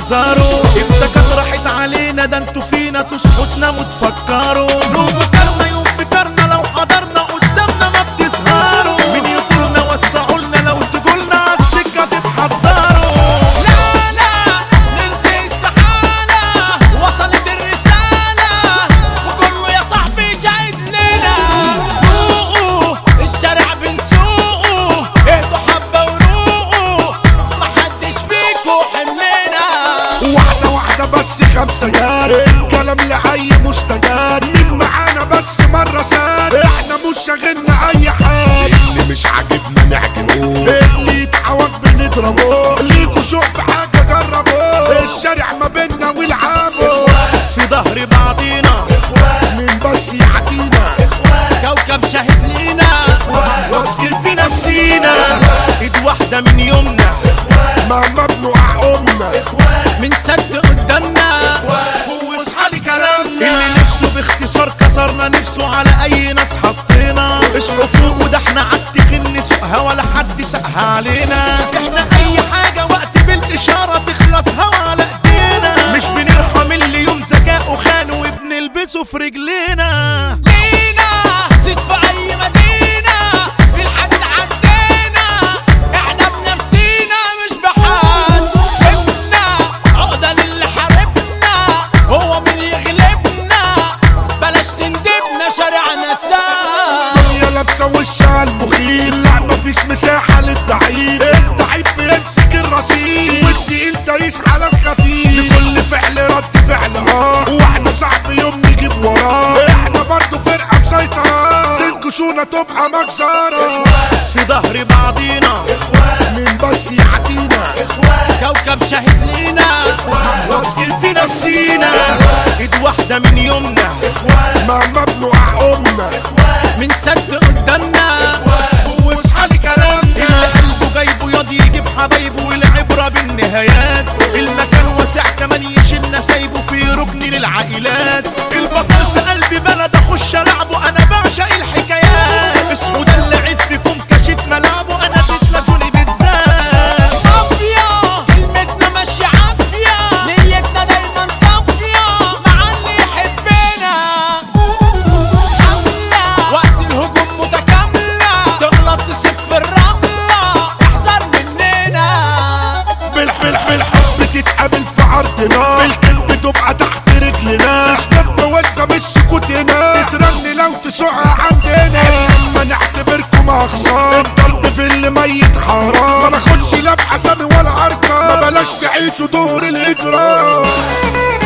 زرزروا. ابتكت راحت علينا، ده انتوا فينا تصحوا تناموا تفكروا. نوموا كرنا يوم فكرنا، لو حضرنا قدامنا ما بتظهروا. مين يطولنا وسعوا لنا، لو تقولنا عالسكة تتحضروا. بس 5 جار الكلام لأي مستجد، مين معانا بس مرة ساد، احنا مش شاغلنا اي حد. اللي مش عاجبنا نعجبوه، اللي يتعوج بنضربوه، ليكوا شوق في حاجة جربوه، الشارع ما بينا والعابه. في ظهر بعضينا مين بس يعدينا، كوكب شاهد لينا، واثقين في نفسينا، ايد واحدة من يومنا، مهما بنقع امنا، من سد قدامنا، واصحى لي كلامنا. اللي نفسه باختصار كسرنا نفسه على اي ناس حطينا. اصحوا فوق وده احنا عالتخن سوقها ولا حد سقها علينا. احنا اي حاجة وقت بالاشارة تخلص هوا على ايدينا. مش بنرحم اللي يوم ذكاءه خان وبنلبسه في رجلينا. لينا زيد في اي مدينة، في الحديد عدينا، احنا بنفسينا مش بحال. ابنا عقدة للي حاربنا، هو مين يغلبنا، بلاش تندبنا شارعنا سال. دنيا لابسة وشها المخيل، لا مفيش مساحة للضعيف، الضعيف بيمسك الرصيد، والتقيل دايس على الخفيف. لكل فعل رد فعل واحنا صعب يوم نجيب وراه، احنا برضو فرقة مسيطرة، تنكشونا تبقى مجزرة. في ظهر بعضينا مين بس يعدينا، كوكب شاهد لينا، واثقين في نفسينا، ايد واحدة من يومنا، مهما بنقع امنا، من سد قدامنا، واصحى لي كلامنا. اللي قلبه جايبه ياض يجيب حبايبه، والعبرة بالنهايات. المكان واسع كمان يشيلنا سايبه في ركن للعائلات. البطل في قلبي بلد اخش العبه، انا بعشق الحكايات. اصحوا ده اللي عيب فيكم كشف ملعبه، انا تتلازوني بالذات. عافية كلمتنا ماشية عافية، نيتنا دايما صافية مع اللي يحبنا. حملة وقت الهجوم متكاملة، تغلط تسف الرملة، احذر مننا. بالحب تتقابل في عرضنا، بالكذب تبقى تحت رجلنا، نسلب ونسى بالسكوت هنا، تترمي لو تسوقها عندنا. لما نعتبركم اخصام، الضرب في اللي ميت حرام، ما ناخدش لا بأسامي ولا ارقام، ما بلاش تعيشوا دور الاجرام.